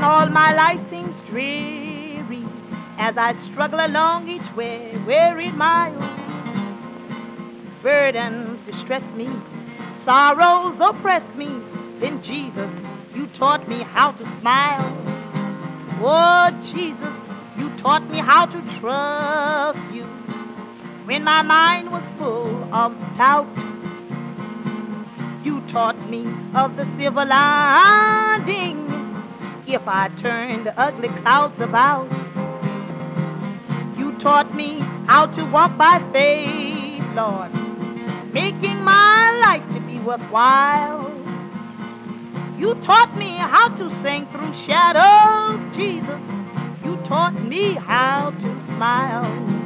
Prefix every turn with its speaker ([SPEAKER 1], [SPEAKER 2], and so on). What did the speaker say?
[SPEAKER 1] all my life seems dreary as I struggle along each weary mile. Burdens distress me, sorrows oppress me. Then Jesus, you taught me how to smile. Oh, Jesus, you taught me how to trust you. When my mind was full of doubt, you taught me of the silver lining. If I turned the ugly clouds about, you taught me how to walk by faith, Lord, making my life to be worthwhile. You taught me how to sing through shadows, Jesus. You taught me how to smile.